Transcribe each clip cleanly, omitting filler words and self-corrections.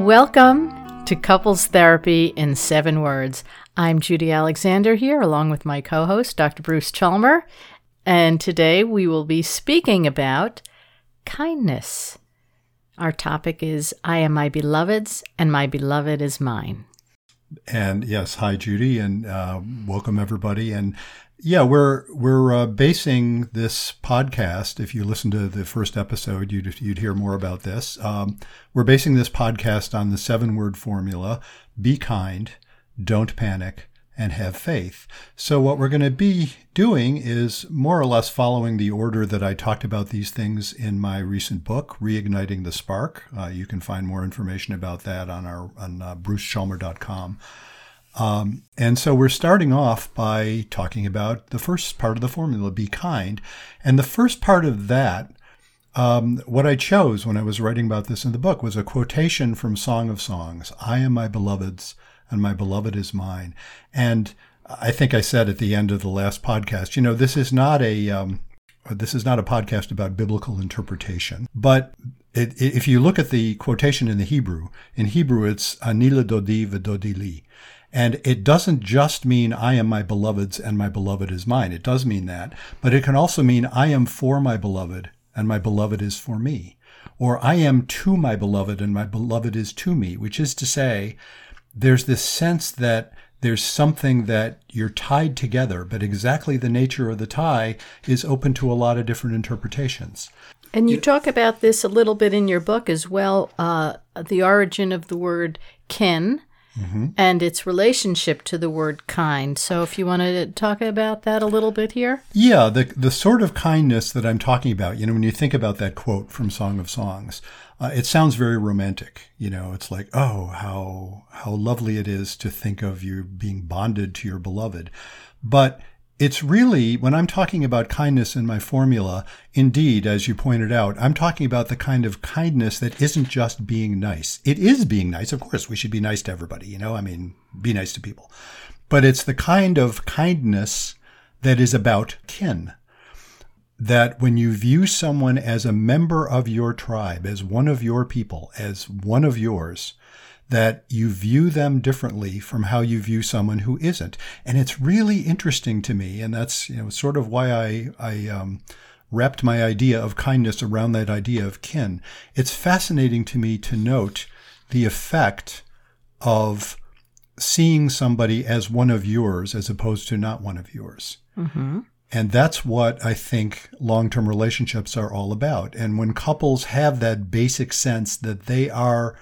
Welcome to Couples Therapy in 7 Words. I'm Judy Alexander here, along with my co-host, Dr. Bruce Chalmer, and today we will be speaking about kindness. Our topic is, I am my beloved's, and my beloved is mine. And yes, hi Judy, and welcome everybody. And yeah, we're basing this podcast. If you listen to the first episode, you'd hear more about this. We're basing this podcast on the 7-word formula: be kind, don't panic, and have faith. So what we're going to be doing is more or less following the order that I talked about these things in my recent book, Reigniting the Spark. You can find more information about that on brucechalmer.com. And so we're starting off by talking about the first part of the formula, be kind. And the first part of that, what I chose when I was writing about this in the book was a quotation from Song of Songs: I am my beloved's, and my beloved is mine. And I think I said at the end of the last podcast, this is not a podcast about biblical interpretation, but if you look at the quotation in Hebrew it's ani ledodi v'dodi li. And it doesn't just mean I am my beloved's and my beloved is mine. It does mean that, but it can also mean I am for my beloved and my beloved is for me. Or I am to my beloved and my beloved is to me, which is to say, there's this sense that there's something that you're tied together, but exactly the nature of the tie is open to a lot of different interpretations. And you talk about this a little bit in your book as well, the origin of the word kin. Mm-hmm. And its relationship to the word kind. So if you wanted to talk about that a little bit here. Yeah, the sort of kindness that I'm talking about, when you think about that quote from Song of Songs, it sounds very romantic. It's like, oh, how lovely it is to think of you being bonded to your beloved. But it's really, when I'm talking about kindness in my formula, indeed, as you pointed out, I'm talking about the kind of kindness that isn't just being nice. It is being nice. Of course, we should be nice to everybody, be nice to people. But it's the kind of kindness that is about kin. That when you view someone as a member of your tribe, as one of your people, as one of yours, that you view them differently from how you view someone who isn't. And it's really interesting to me, and that's sort of why I wrapped my idea of kindness around that idea of kin. It's fascinating to me to note the effect of seeing somebody as one of yours as opposed to not one of yours. Mm-hmm. And that's what I think long-term relationships are all about. And when couples have that basic sense that they are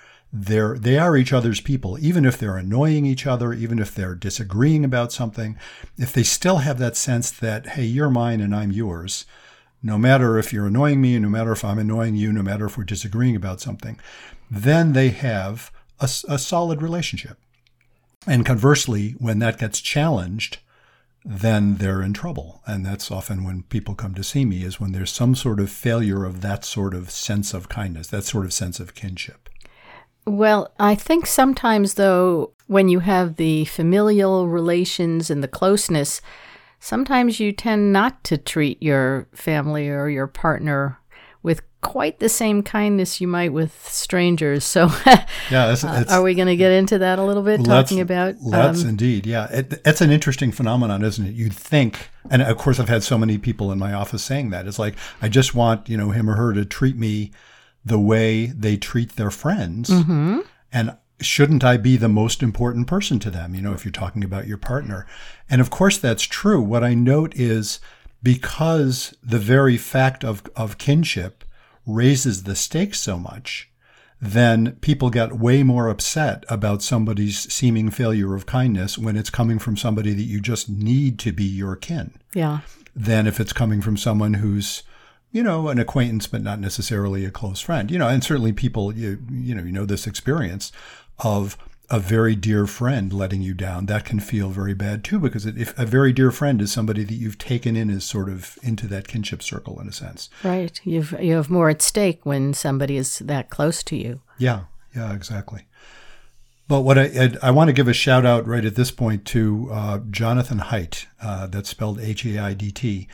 each other's people, even if they're annoying each other, even if they're disagreeing about something, if they still have that sense that, hey, you're mine and I'm yours, no matter if you're annoying me, no matter if I'm annoying you, no matter if we're disagreeing about something, then they have a solid relationship. And conversely, when that gets challenged, then they're in trouble. And that's often when people come to see me, is when there's some sort of failure of that sort of sense of kindness, that sort of sense of kinship. Well, I think sometimes, though, when you have the familial relations and the closeness, sometimes you tend not to treat your family or your partner with quite the same kindness you might with strangers. So yeah, are we going to get into that a little bit, talking about... Let's indeed, yeah. It's an interesting phenomenon, isn't it? You'd think, and of course I've had so many people in my office saying that. It's like, I just want him or her to treat me the way they treat their friends. Mm-hmm. And shouldn't I be the most important person to them, if you're talking about your partner? And of course that's true. What I note is, because the very fact of kinship raises the stakes so much, then people get way more upset about somebody's seeming failure of kindness when it's coming from somebody that you just need to be your kin. Yeah. Than if it's coming from someone who's an acquaintance, but not necessarily a close friend. And certainly people, you know this experience of a very dear friend letting you down. That can feel very bad too, because if a very dear friend is somebody that you've taken in as sort of into that kinship circle in a sense. Right. You have more at stake when somebody is that close to you. Yeah, exactly. But what I want to give a shout out right at this point to Jonathan Haidt, that's spelled Haidt,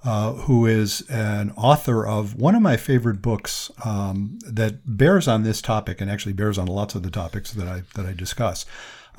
who is an author of one of my favorite books that bears on this topic, and actually bears on lots of the topics that I discuss.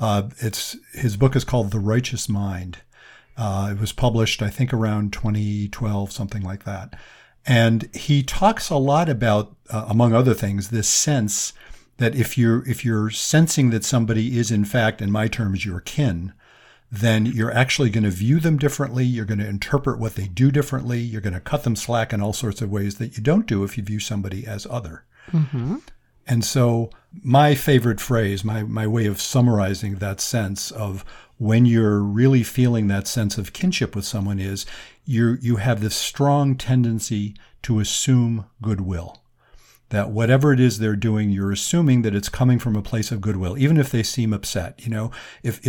His book is called The Righteous Mind. It was published, I think, around 2012, something like that. And he talks a lot about, among other things, this sense that if you're sensing that somebody is, in fact, in my terms, your kin, then you're actually going to view them differently. You're going to interpret what they do differently. You're going to cut them slack in all sorts of ways that you don't do if you view somebody as other. Mm-hmm. And so my favorite phrase, my way of summarizing that sense of when you're really feeling that sense of kinship with someone is you have this strong tendency to assume goodwill. That whatever it is they're doing, you're assuming that it's coming from a place of goodwill, even if they seem upset. You know,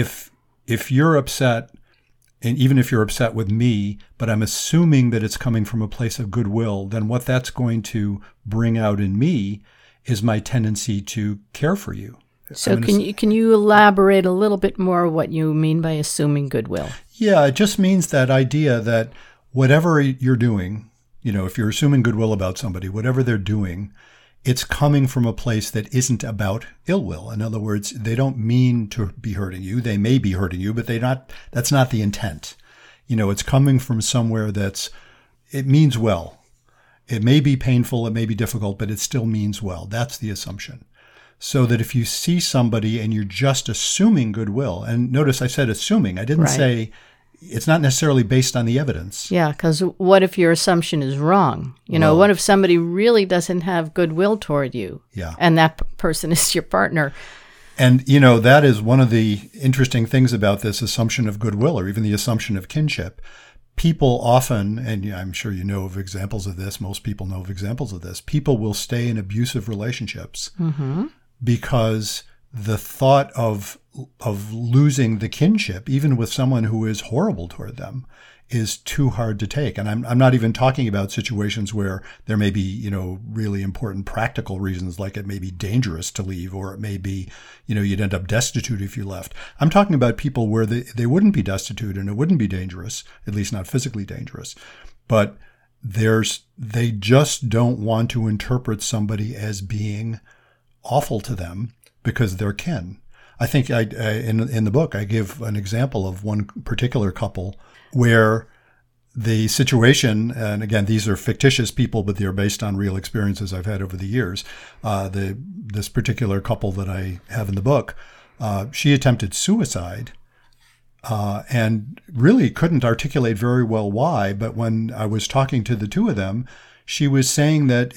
if you're upset, and even if you're upset with me, but I'm assuming that it's coming from a place of goodwill, then what that's going to bring out in me is my tendency to care for you. So can you elaborate a little bit more what you mean by assuming goodwill? Yeah, it just means that idea that whatever you're doing, you know, if you're assuming goodwill about somebody, whatever they're doing, it's coming from a place that isn't about ill will. In other words, they don't mean to be hurting you. They may be hurting you, but that's not the intent. You know, it's coming from somewhere it means well. It may be painful, it may be difficult, but it still means well. That's the assumption. So that if you see somebody and you're just assuming goodwill, and notice I said assuming, I didn't say it's not necessarily based on the evidence. Yeah, because what if your assumption is wrong? You know, what if somebody really doesn't have goodwill toward you? Yeah. And that person is your partner? And, you know, that is one of the interesting things about this assumption of goodwill, or even the assumption of kinship. People often, and I'm sure you know of examples of this, most people know of examples of this, people will stay in abusive relationships because the thought of losing the kinship, even with someone who is horrible toward them, is too hard to take. And I'm not even talking about situations where there may be, you know, really important practical reasons, like it may be dangerous to leave, or it may be, you know, you'd end up destitute if you left. I'm talking about people where they wouldn't be destitute and it wouldn't be dangerous, at least not physically dangerous. But they just don't want to interpret somebody as being awful to them because they're kin. I think in the book, I give an example of one particular couple where the situation, and again, these are fictitious people, but they're based on real experiences I've had over the years. This particular couple that I have in the book, she attempted suicide and really couldn't articulate very well why. But when I was talking to the two of them, she was saying that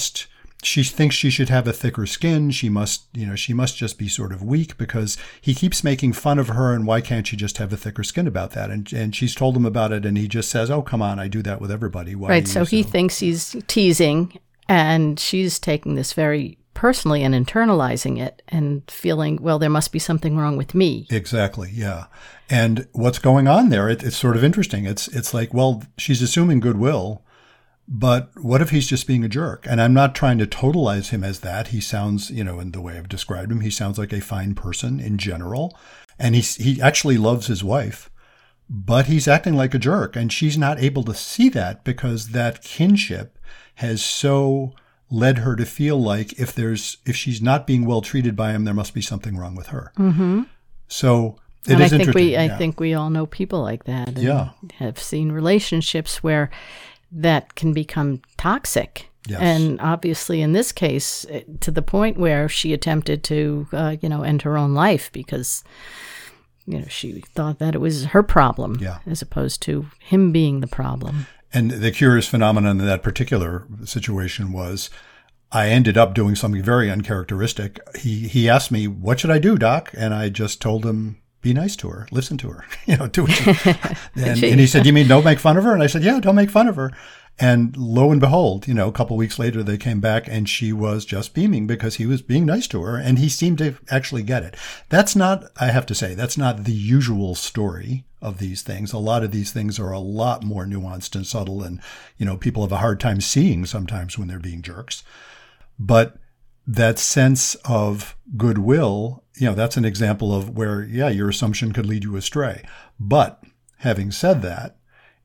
she thinks she should have a thicker skin. She must just be sort of weak because he keeps making fun of her, and why can't she just have a thicker skin about that? And she's told him about it, and he just says, "Oh, come on, I do that with everybody." Why right, so he thinks he's teasing, and she's taking this very personally and internalizing it and feeling, well, there must be something wrong with me. Exactly, yeah. And what's going on there, it's sort of interesting. It's like, well, she's assuming goodwill, but what if he's just being a jerk? And I'm not trying to totalize him as that. He sounds, you know, in the way I've described him, he sounds like a fine person in general. And he actually loves his wife, but he's acting like a jerk. And she's not able to see that because that kinship has so led her to feel like if she's not being well treated by him, there must be something wrong with her. Mm-hmm. So it is interesting. I think we all know people like that. And have seen relationships where that can become toxic. Yes. And obviously in this case, to the point where she attempted to, end her own life because, you know, she thought that it was her problem as opposed to him being the problem. And the curious phenomenon in that particular situation was I ended up doing something very uncharacteristic. He asked me, "What should I do, Doc?" And I just told him, be nice to her, listen to her, do what and he said, "You mean don't make fun of her?" And I said, "Yeah, don't make fun of her." And lo and behold, a couple of weeks later, they came back and she was just beaming because he was being nice to her and he seemed to actually get it. That's not, I have to say, that's not the usual story of these things. A lot of these things are a lot more nuanced and subtle and, people have a hard time seeing sometimes when they're being jerks. But that sense of goodwill, that's an example of where, your assumption could lead you astray. But having said that,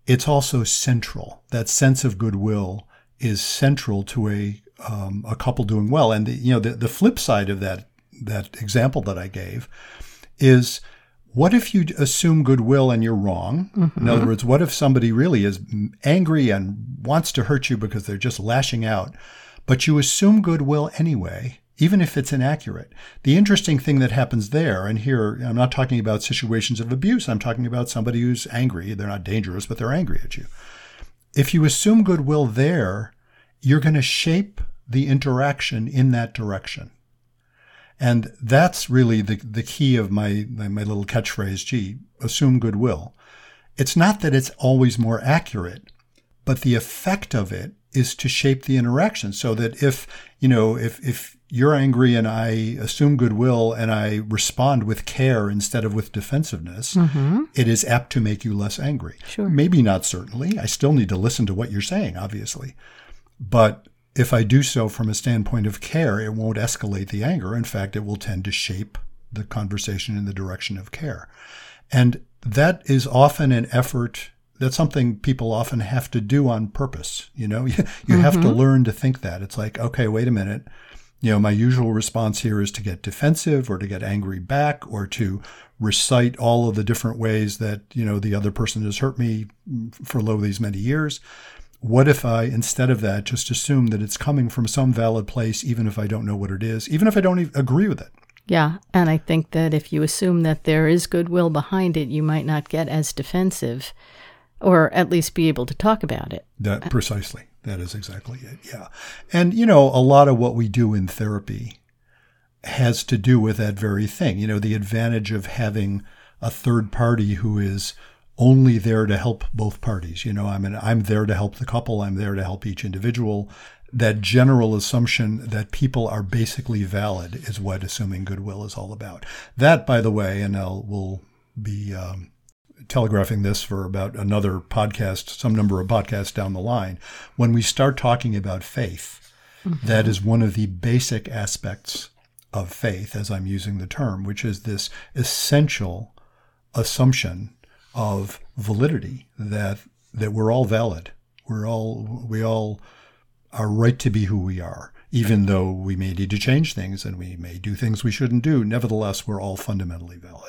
it's also central. That sense of goodwill is central to a couple doing well. And the flip side of that example that I gave is, what if you assume goodwill and you're wrong? Mm-hmm. In other words, what if somebody really is angry and wants to hurt you because they're just lashing out, but you assume goodwill anyway, even if it's inaccurate? The interesting thing that happens there, and here I'm not talking about situations of abuse, I'm talking about somebody who's angry. They're not dangerous, but they're angry at you. If you assume goodwill there, you're going to shape the interaction in that direction. And that's really the key of my little catchphrase, assume goodwill. It's not that it's always more accurate, but the effect of it is to shape the interaction, so that if you're angry and I assume goodwill and I respond with care instead of with defensiveness, mm-hmm. it is apt to make you less angry. Sure. Maybe not certainly. I still need to listen to what you're saying, obviously. But if I do so from a standpoint of care, it won't escalate the anger. In fact, it will tend to shape the conversation in the direction of care. And that is often an effort. That's something people often have to do on purpose. You mm-hmm. have to learn to think that. It's like, okay, wait a minute. My usual response here is to get defensive or to get angry back or to recite all of the different ways that, the other person has hurt me for these many years. What if I, instead of that, just assume that it's coming from some valid place, even if I don't know what it is, even if I don't even agree with it? Yeah, and I think that if you assume that there is goodwill behind it, you might not get as defensive, or at least be able to talk about it. That precisely. That is exactly it, yeah. And, a lot of what we do in therapy has to do with that very thing. The advantage of having a third party who is only there to help both parties. I'm there to help the couple. I'm there to help each individual. That general assumption that people are basically valid is what assuming goodwill is all about. That, by the way, and we'll be telegraphing this for about another podcast, some number of podcasts down the line. When we start talking about faith, mm-hmm. that is one of the basic aspects of faith, as I'm using the term, which is this essential assumption of validity, that we're all valid. We all are right to be who we are, even though we may need to change things and we may do things we shouldn't do. Nevertheless, we're all fundamentally valid.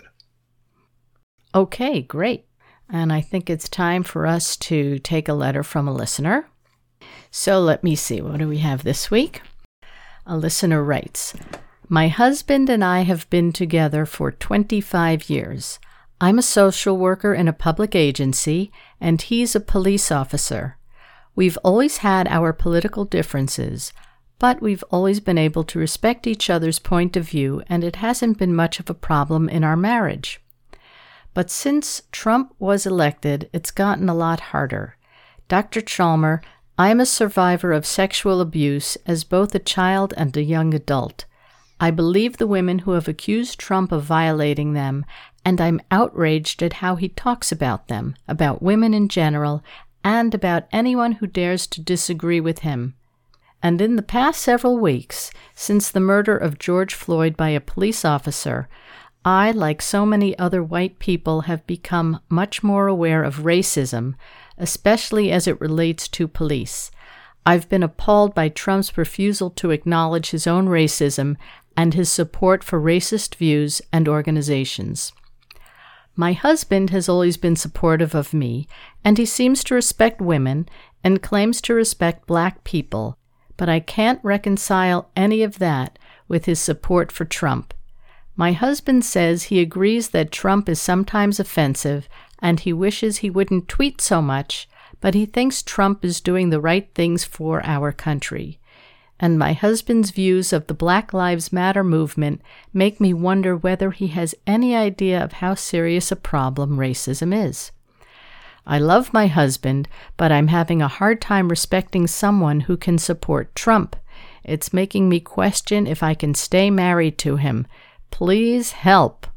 Okay, great. And I think it's time for us to take a letter from a listener. So let me see, what do we have this week? A listener writes, "My husband and I have been together for 25 years. I'm a social worker in a public agency, and he's a police officer. We've always had our political differences, but we've always been able to respect each other's point of view, and it hasn't been much of a problem in our marriage. But since Trump was elected, it's gotten a lot harder. Dr. Chalmer, I'm a survivor of sexual abuse as both a child and a young adult. I believe the women who have accused Trump of violating them, and I'm outraged at how he talks about them, about women in general, and about anyone who dares to disagree with him. And in the past several weeks, since the murder of George Floyd by a police officer, I, like so many other white people, have become much more aware of racism, especially as it relates to police. I've been appalled by Trump's refusal to acknowledge his own racism and his support for racist views and organizations. My husband has always been supportive of me, and he seems to respect women and claims to respect Black people, but I can't reconcile any of that with his support for Trump. My husband says he agrees that Trump is sometimes offensive and he wishes he wouldn't tweet so much, but he thinks Trump is doing the right things for our country. And my husband's views of the Black Lives Matter movement make me wonder whether he has any idea of how serious a problem racism is. I love my husband, but I'm having a hard time respecting someone who can support Trump. It's making me question if I can stay married to him. Please help."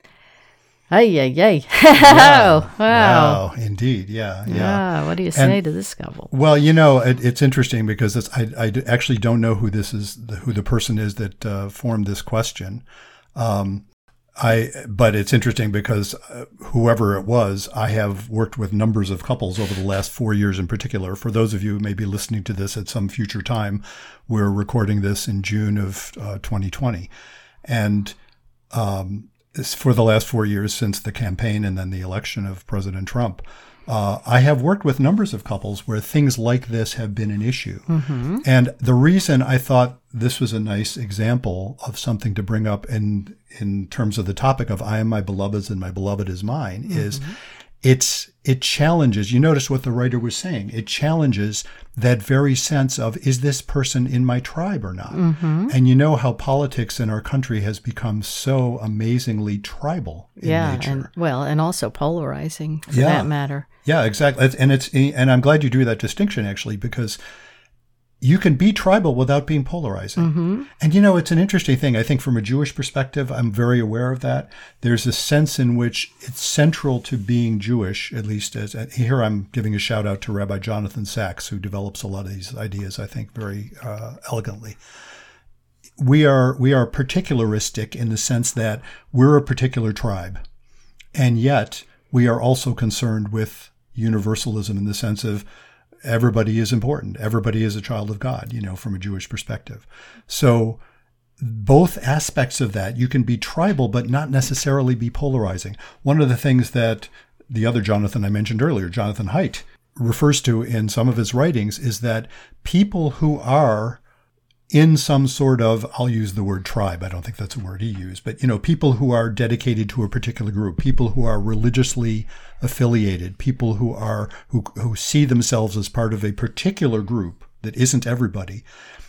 Ay, ay, ay. Yeah. Wow. Wow, indeed. Yeah. What do you say to this couple? Well, it's interesting because I actually don't know who the person is that formed this question. But it's interesting because whoever it was, I have worked with numbers of couples over the last 4 years in particular. For those of you who may be listening to this at some future time, we're recording this in June of 2020. And for the last 4 years since the campaign and then the election of President Trump, I have worked with numbers of couples where things like this have been an issue. Mm-hmm. And the reason I thought this was a nice example of something to bring up in terms of the topic of I am my beloved's and my beloved is mine is it challenges, you notice what the writer was saying, it challenges that very sense of, is this person in my tribe or not? Mm-hmm. And you know how politics in our country has become so amazingly tribal in nature. And also polarizing for that matter. Yeah, exactly. And I'm glad you drew that distinction actually, because you can be tribal without being polarizing. Mm-hmm. And it's an interesting thing. I think from a Jewish perspective, I'm very aware of that. There's a sense in which it's central to being Jewish, at least here I'm giving a shout out to Rabbi Jonathan Sachs, who develops a lot of these ideas, I think, very elegantly. We are particularistic in the sense that we're a particular tribe. And yet we are also concerned with universalism in the sense of everybody is important. Everybody is a child of God, from a Jewish perspective. So both aspects of that, you can be tribal, but not necessarily be polarizing. One of the things that the other Jonathan I mentioned earlier, Jonathan Haidt, refers to in some of his writings is that people who are in some sort of, I'll use the word tribe, I don't think that's a word he used, but, people who are dedicated to a particular group, people who are religiously affiliated, people who see themselves as part of a particular group that isn't everybody,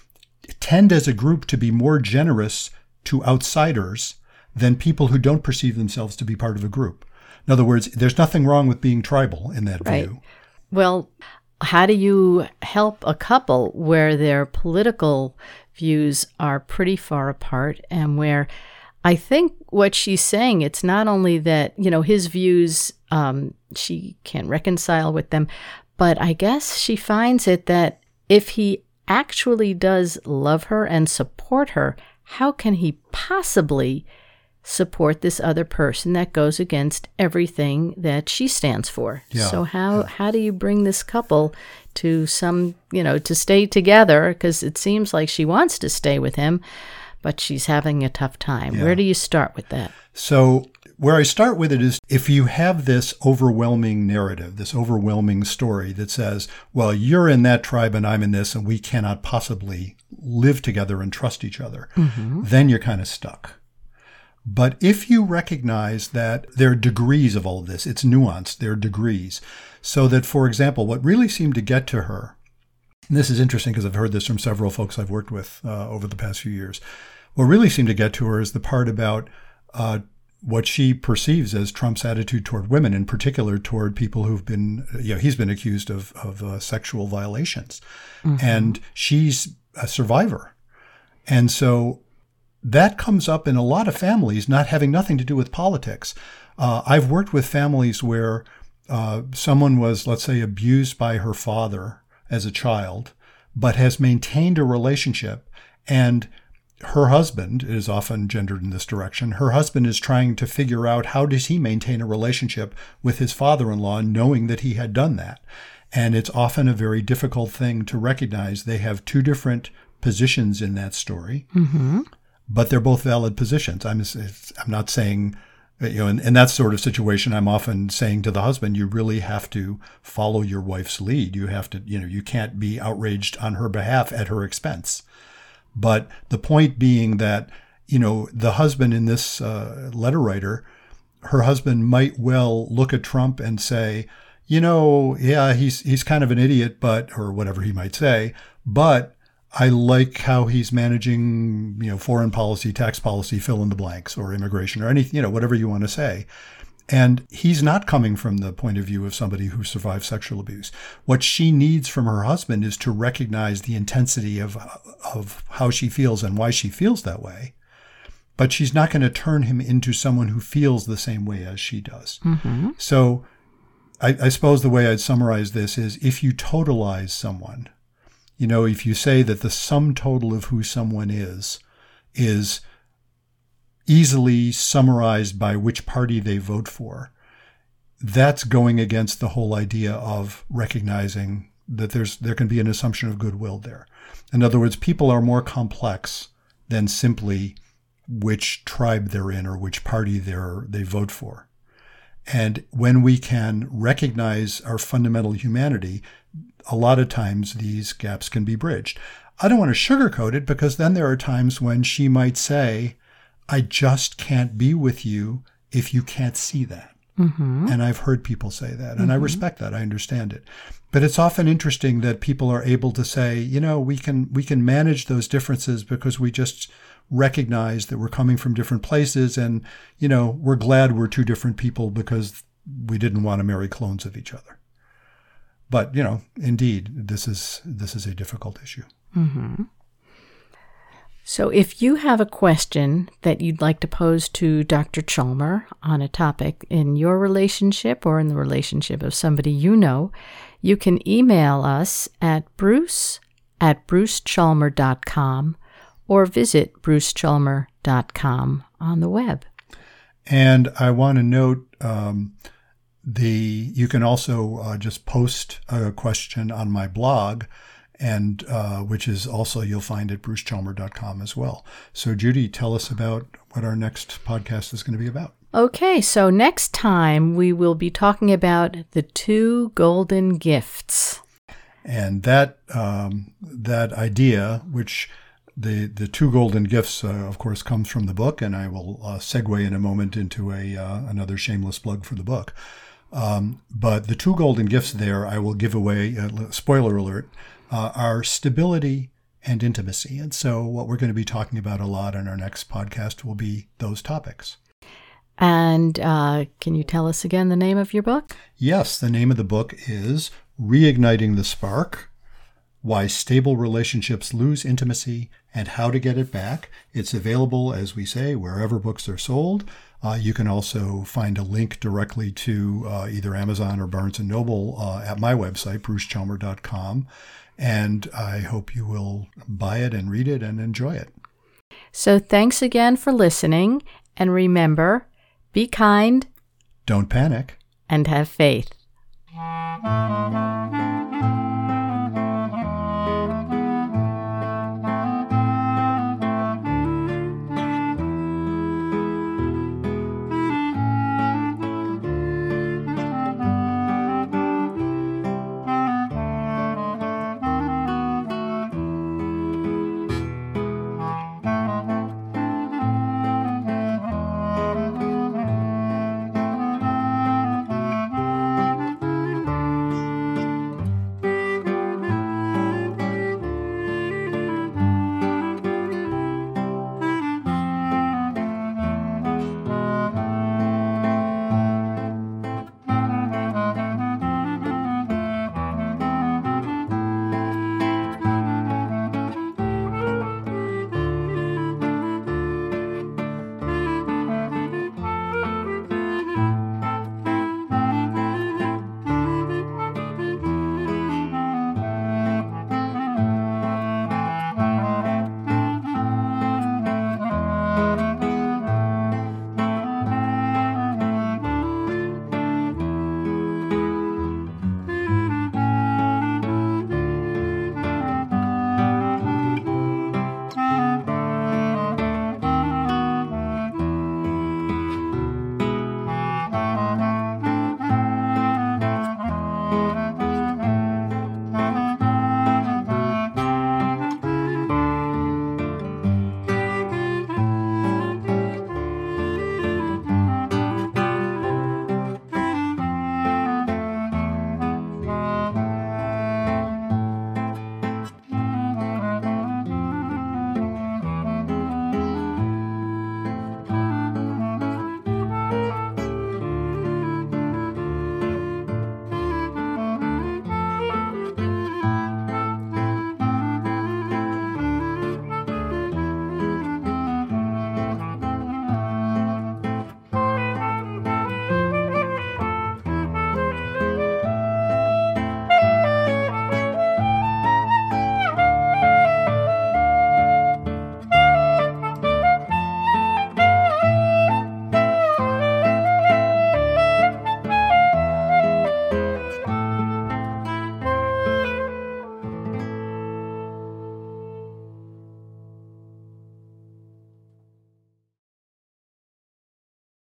tend as a group to be more generous to outsiders than people who don't perceive themselves to be part of a group. In other words, there's nothing wrong with being tribal in that view. Well, how do you help a couple where their political views are pretty far apart and where I think what she's saying, it's not only that, his views, she can't reconcile with them, but I guess she finds it that if he actually does love her and support her, how can he possibly support this other person that goes against everything that she stands for? Yeah. So how do you bring this couple to to stay together? Because it seems like she wants to stay with him, but she's having a tough time. Yeah. Where do you start with that? So where I start with it is if you have this overwhelming narrative, this overwhelming story that says, well, you're in that tribe and I'm in this and we cannot possibly live together and trust each other, then you're kind of stuck. But if you recognize that there are degrees of all of this, it's nuanced, there are degrees. So that, for example, what really seemed to get to her, and this is interesting because I've heard this from several folks I've worked with over the past few years, what really seemed to get to her is the part about what she perceives as Trump's attitude toward women, in particular toward people who've been, he's been accused of sexual violations. And she's a survivor. And so that comes up in a lot of families, not having nothing to do with politics. I've worked with families where someone was, let's say, abused by her father as a child, but has maintained a relationship. And her husband is often gendered in this direction. Her husband is trying to figure out how does he maintain a relationship with his father-in-law, knowing that he had done that. And it's often a very difficult thing to recognize. They have two different positions in that story. But they're both valid positions. I'm not saying, in that sort of situation, I'm often saying to the husband, you really have to follow your wife's lead. You have to, you can't be outraged on her behalf at her expense. But the point being that, the husband in this letter writer, her husband might well look at Trump and say, he's kind of an idiot, or whatever he might say, but I like how he's managing, foreign policy, tax policy, fill in the blanks, or immigration, or anything, whatever you want to say. And he's not coming from the point of view of somebody who survived sexual abuse. What she needs from her husband is to recognize the intensity of how she feels and why she feels that way. But she's not going to turn him into someone who feels the same way as she does. So I suppose the way I'd summarize this is if you totalize someone, if you say that the sum total of who someone is easily summarized by which party they vote for, that's going against the whole idea of recognizing that there can be an assumption of goodwill there. In other words, people are more complex than simply which tribe they're in or which party they vote for. And when we can recognize our fundamental humanity, a lot of times these gaps can be bridged. I don't want to sugarcoat it, because then there are times when she might say, I just can't be with you if you can't see that. Mm-hmm. And I've heard people say that, and I respect that. I understand it. But it's often interesting that people are able to say, we can manage those differences because we just recognize that we're coming from different places, and, we're glad we're two different people because we didn't want to marry clones of each other. But, indeed, this is a difficult issue. Mm-hmm. So if you have a question that you'd like to pose to Dr. Chalmer on a topic in your relationship or in the relationship of somebody you know, you can email us at bruce@brucechalmer.com or visit brucechalmer.com on the web. And I want to note you can also just post a question on my blog, and which is also, you'll find at brucechalmer.com as well. So Judy, tell us about what our next podcast is going to be about. Okay, so next time we will be talking about the 2 golden gifts. And that idea, which the 2 golden gifts, of course, comes from the book, and I will segue in a moment into another shameless plug for the book. But the 2 golden gifts there, I will give away, spoiler alert, are stability and intimacy. And so what we're going to be talking about a lot in our next podcast will be those topics. And can you tell us again the name of your book? Yes, the name of the book is Reigniting the Spark: Why Stable Relationships Lose Intimacy and How to Get It Back. It's available, as we say, wherever books are sold. You can also find a link directly to either Amazon or Barnes & Noble at my website, brucechalmer.com. And I hope you will buy it and read it and enjoy it. So thanks again for listening. And remember, be kind. Don't panic. And have faith.